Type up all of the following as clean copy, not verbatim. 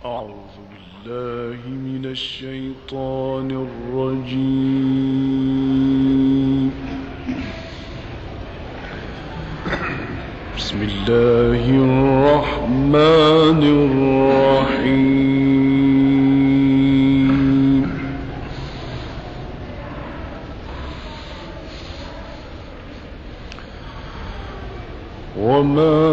أعوذ بالله من الشيطان الرجيم. بسم الله الرحمن الرحيم. وما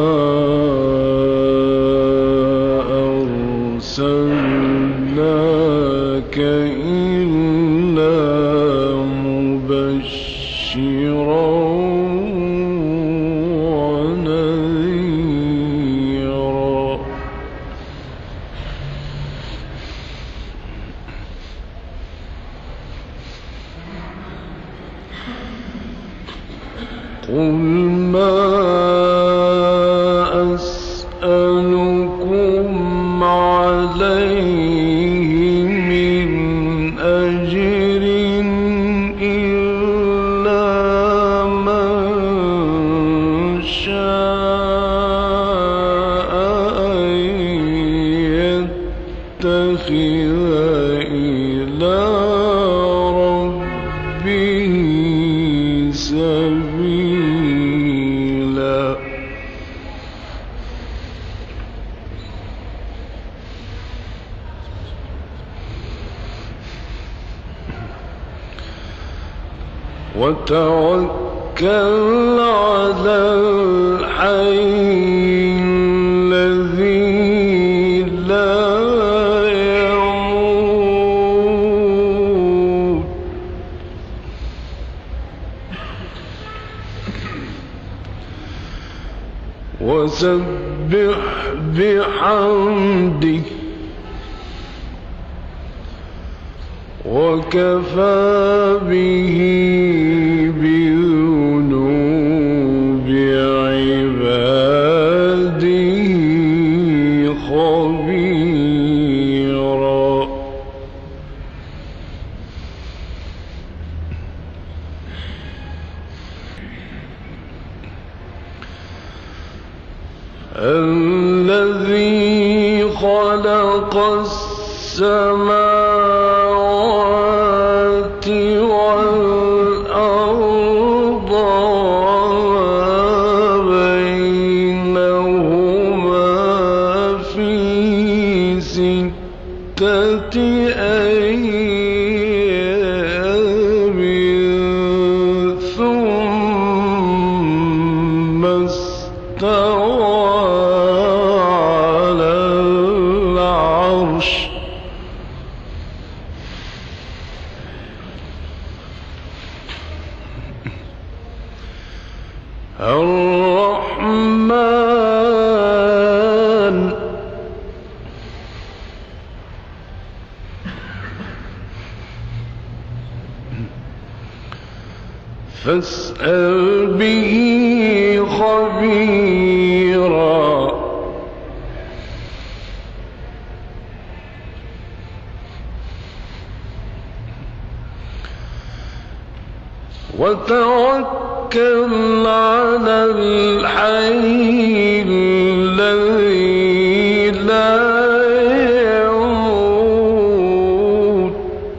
أرسلناك إلا مبشرا ونذيرا. قل ما أسألكم عليه من أجر إلا من شاء أن يتخذ إلى ربه سبيلا. وتوكل على الحي الذي لا يموت وسبح بحمده وكفى به بذنوب عباده خبيرا. الذي خلق السماوات والأرض وما بينهما في 6 أيام ثم استوى على العرش. الرحمن فاسأل به خبيرا. وتوكل على الحي الذي لا يموت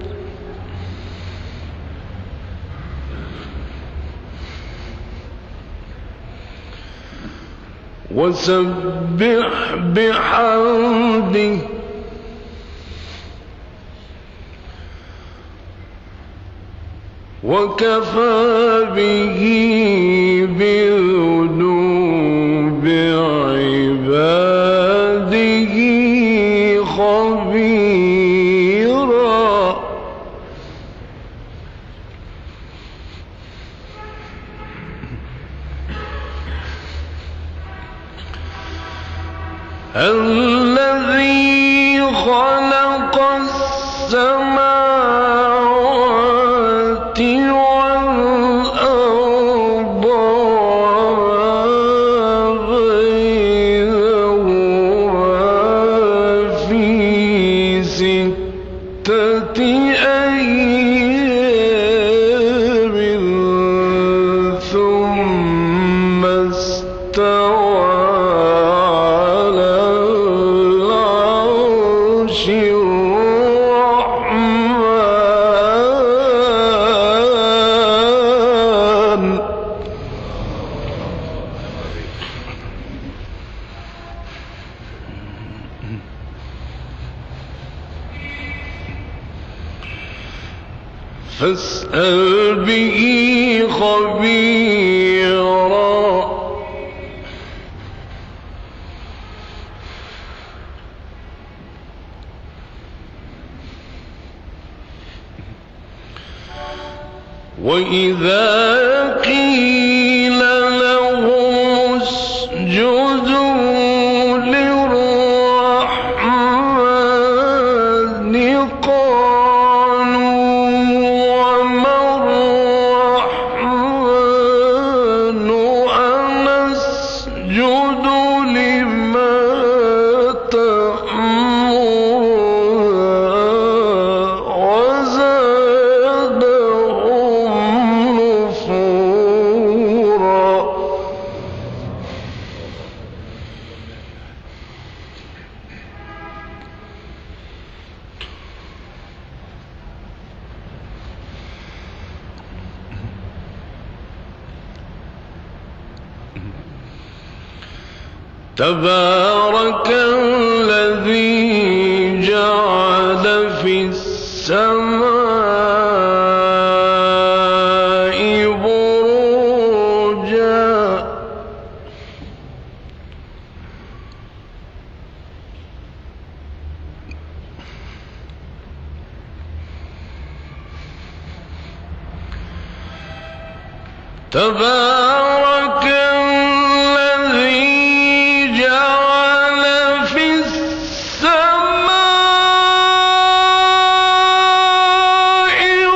وسبح بحمده وكفى به بذنوب عباده خبيرا. الذي خلق السماوات والأرض وما بينهما في 6 أيام ثم استوى على فاسأل به خبيرا وإذا قيل لهم اسجدوا للرحمن قالوا وما الرحمن أنسجد لما تأمرنا وزادهم نفورا تبارك الذي جعل في السماء بروجا تبارك الذي جعل في السماء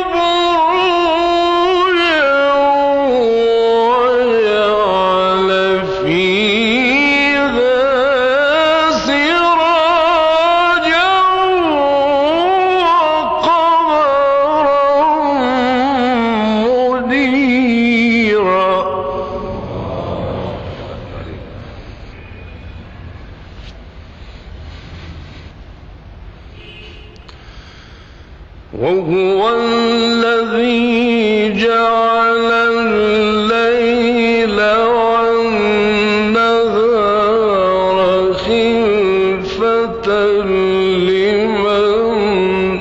بروجا وجعل فيها سراجا وقمرا منيرا وهو الذي جعل الليل والنهار خلفة لمن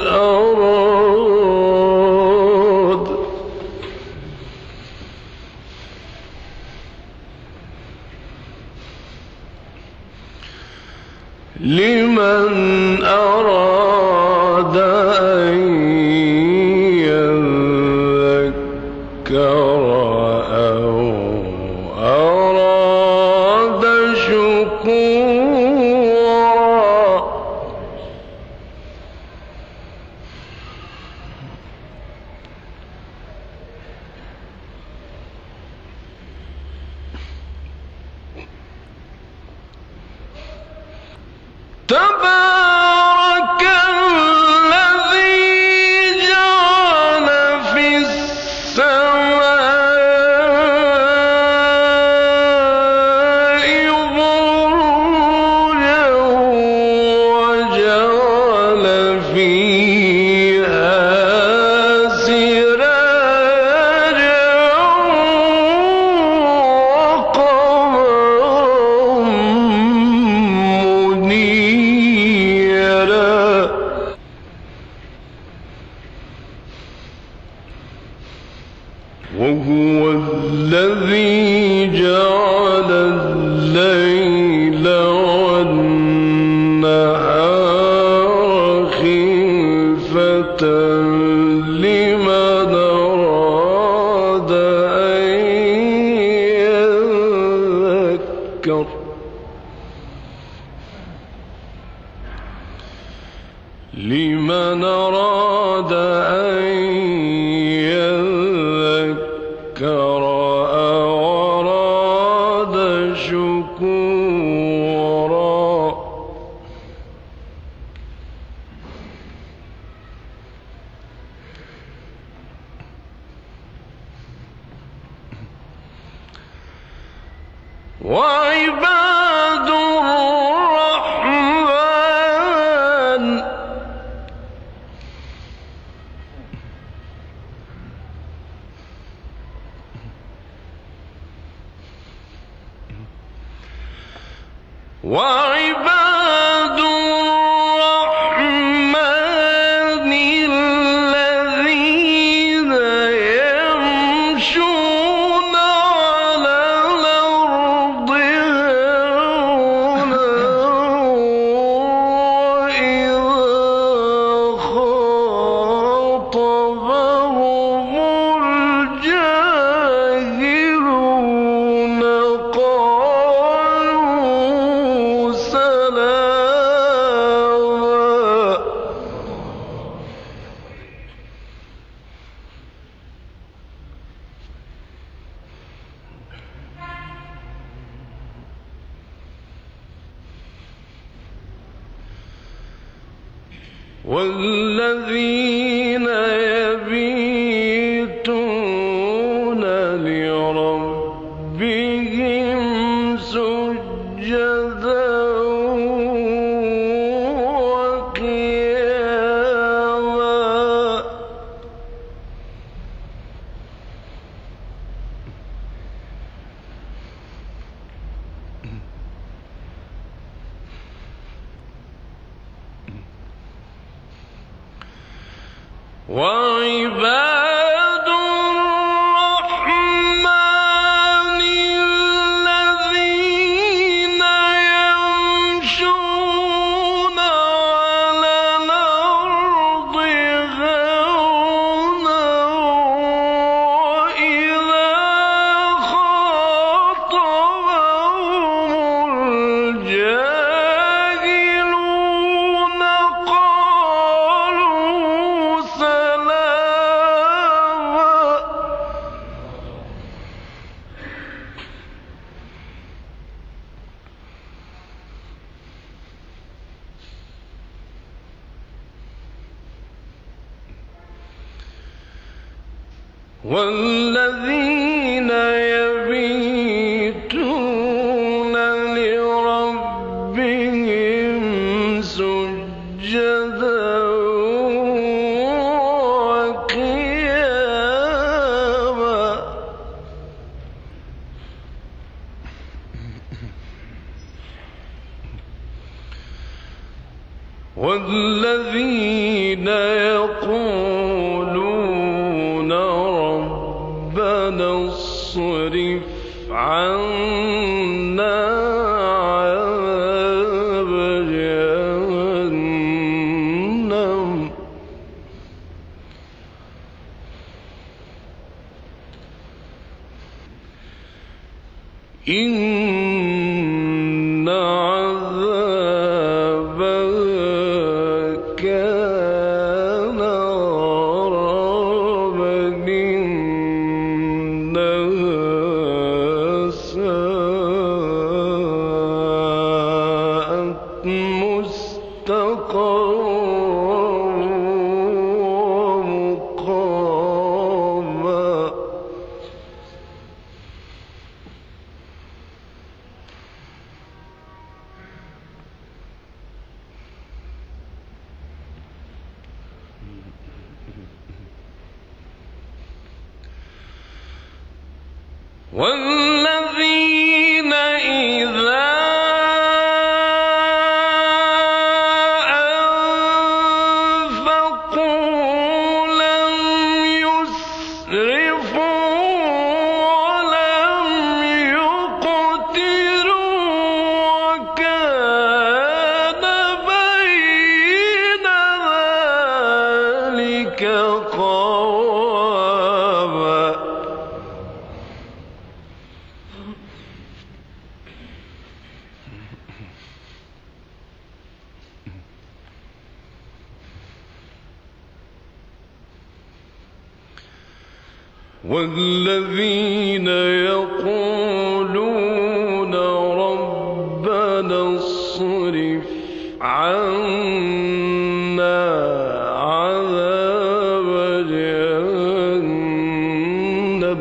أراد أن يذكر أو أراد شكورا تبارك الذي جعل في السماء بروجا وجعل فيها سراجا وقمرا منيرا وهو الذي جعل الليل والنهار خلفة لمن أراد أن يذكر لمن أراد أن يذكر أو أراد شكورا وعباد الرحمن وعباد الرحمن الذين والذين يبيتون لربهم سجدا وقياما وعباد الرحمن الذين يمشون على الأرض هونا وإذا خاطبهم الجاهلون قالوا سلاما والذين يبيتون لربهم سجدا وقياما والذين يقولون ربنا اصرف عنا عذاب جهنم إن عذابها كان غراما إنها ساءت مستقرا ومقاما والذين إذا أنفقوا لم يسرفوا ولم يقتروا وكان بين ذلك قواما والذين يقولون ربنا اصرف عنا عذاب جهنم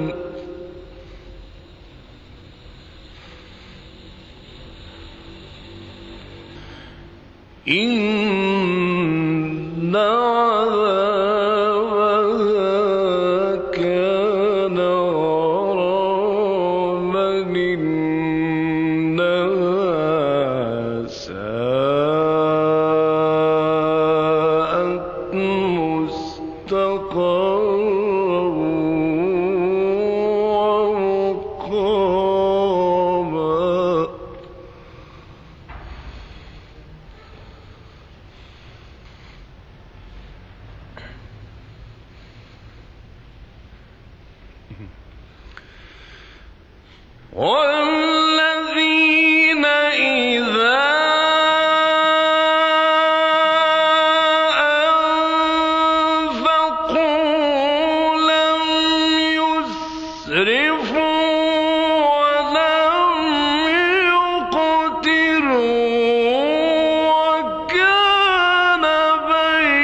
إن عذابها كان غراما إنها ساءت مستقرا ومقاما والذين إذا أنفقوا لم يسرفوا ولم يقتروا وكان بين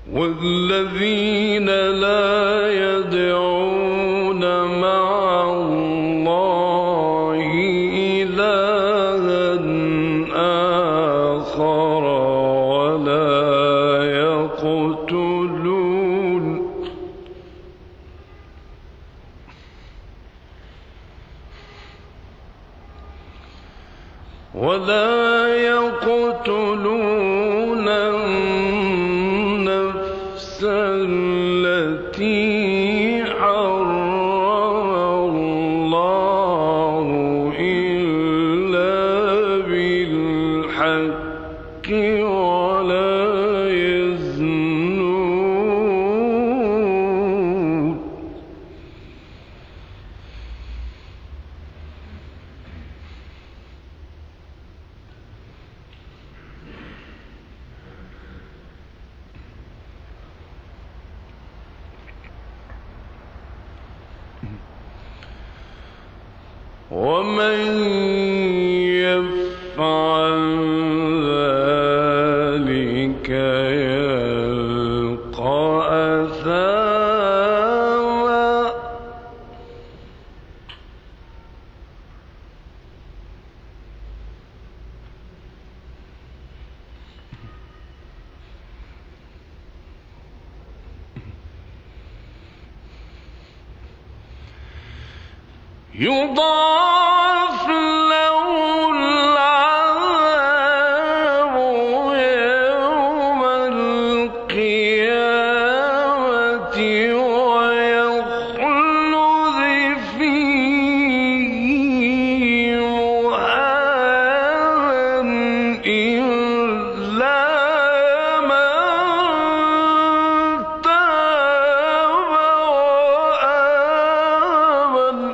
والذين لا يدعون مع الله إلها آخر ولا يقتلون النفس التي حرم الله إلا بالحق ولا يزنون ومن يفعل ذلك يلقى أثاما يضاعف له العذاب يوم القيامة ويخلد فيه مهانا إلا من تاب وآمن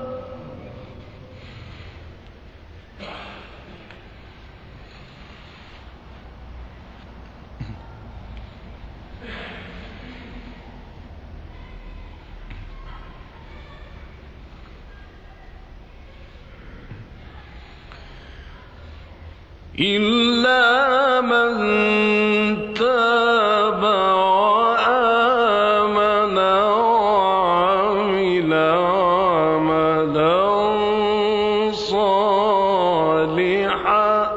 إلا من تاب وآمن وعمل عملا صالحا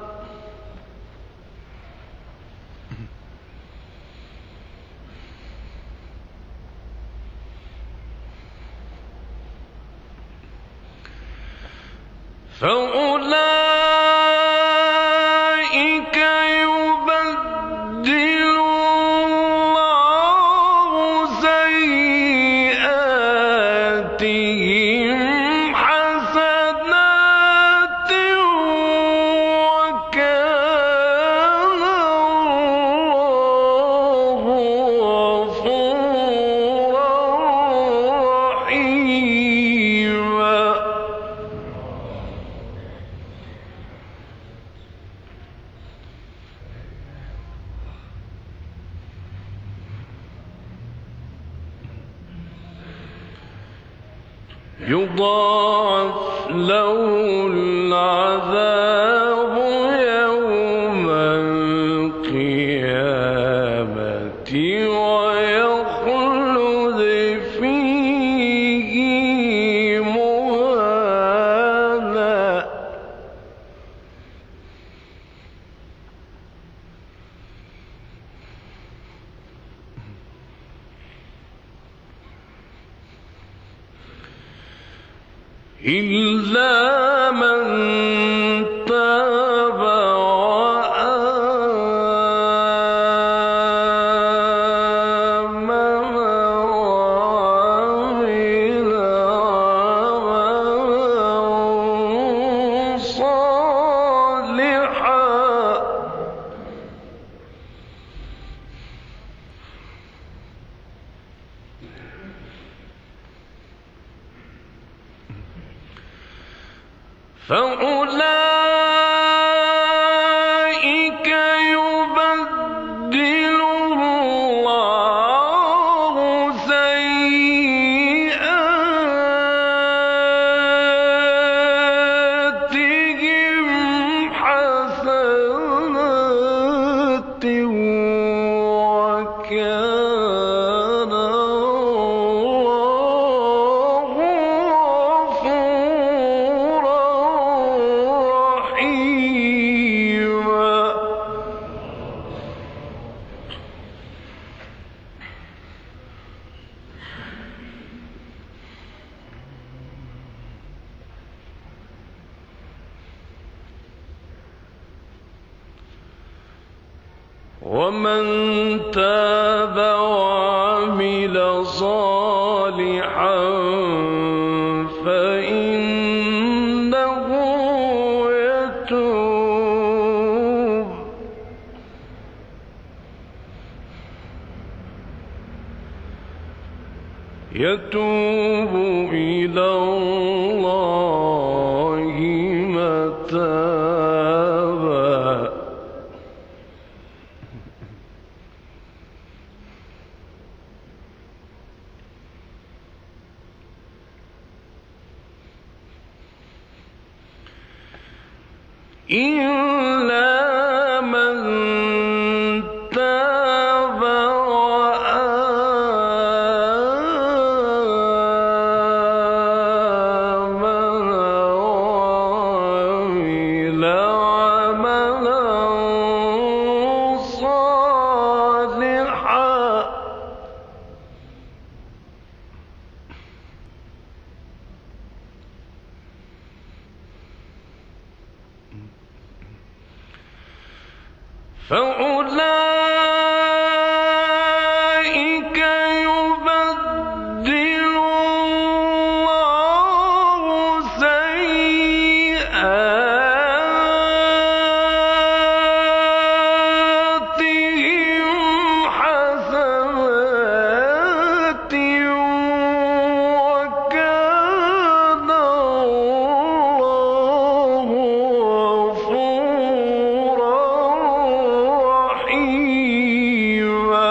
فأولئك يبدل الله سيئاتهم حسنات وكان الله غفورا رحيما يضاعف له العذاب يوم القيامة ويخلد فيه مهانا إلا من تاب وآمن وعمل عملا صالحا فأولئك يبدل الله سيئاتهم حسنات وكان ومن تاب وعمل صالحا فإنه يتوب إلى الله متابا. إلا من تاب وآمن وعمل عملا صالحا فأولئك يبدل الله سيئاتهم حسنات وكان الله غفورا رحيما.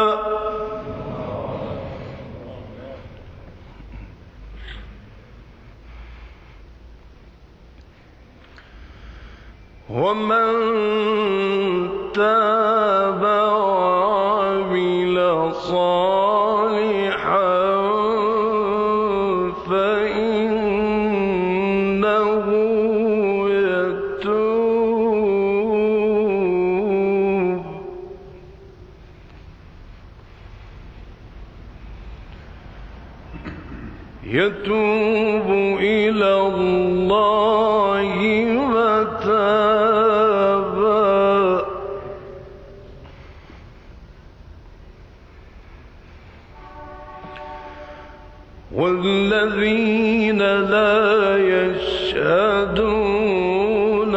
ومن تاب وعمل صالحا فإنه يتوب إلى الله متابا. والذين لا يشهدون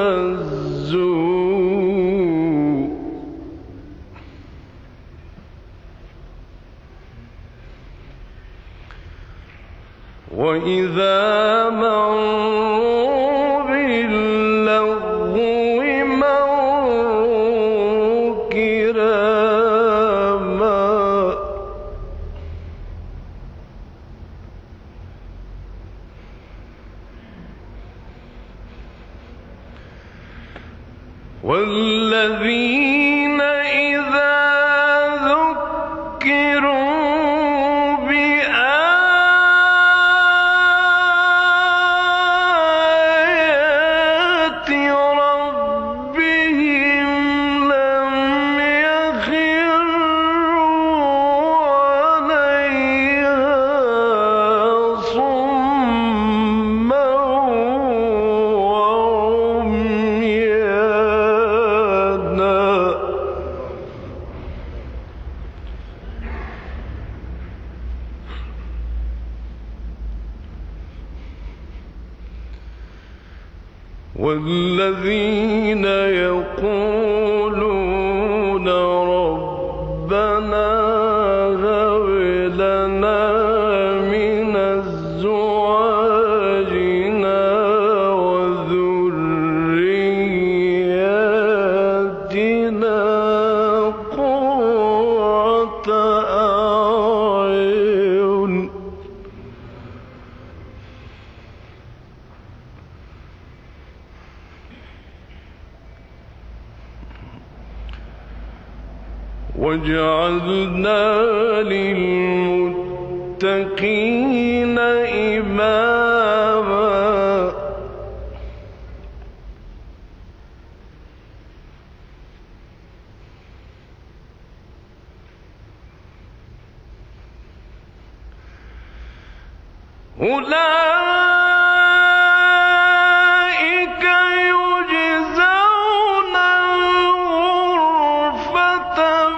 الزور وإذا مروا باللغو مروا كراما. والذين إذا ذكروا بآيات ربهم لم يخروا عليها صما وعميانا. والذين يقولون ربنا هب لنا من أزواجنا وذرياتنا قرة أعين وجعلنا للمتقين إماما. أولئك يجزون الغرفة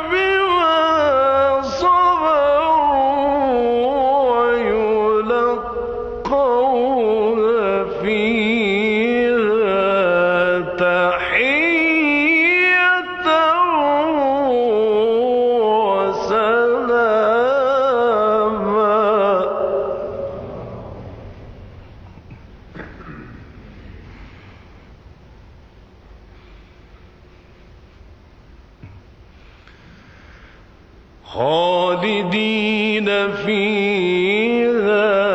خالدين فيها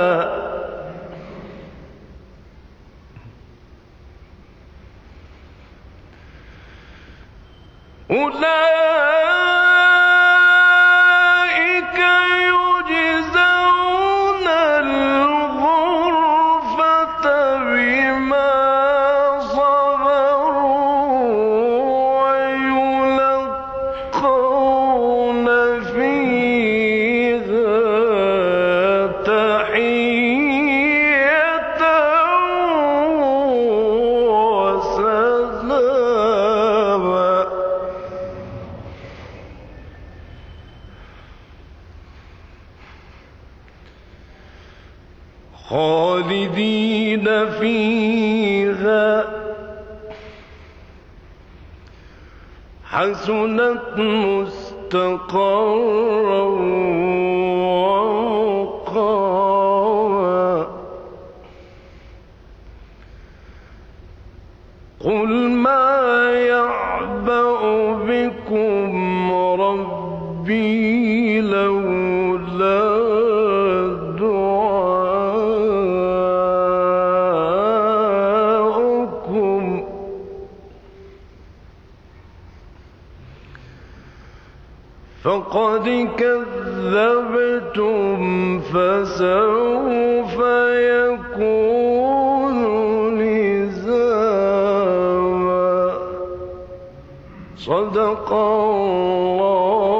أولئك يجزون الغرفة بما صبروا ويلقون فيها تحية وسلاما خالدين فيها حسنت مستقرا ومقاما قل ما يعبأ بكم ربي لولا دعاؤكم فقد كذبتم فسوف يكون لزاما صدق الله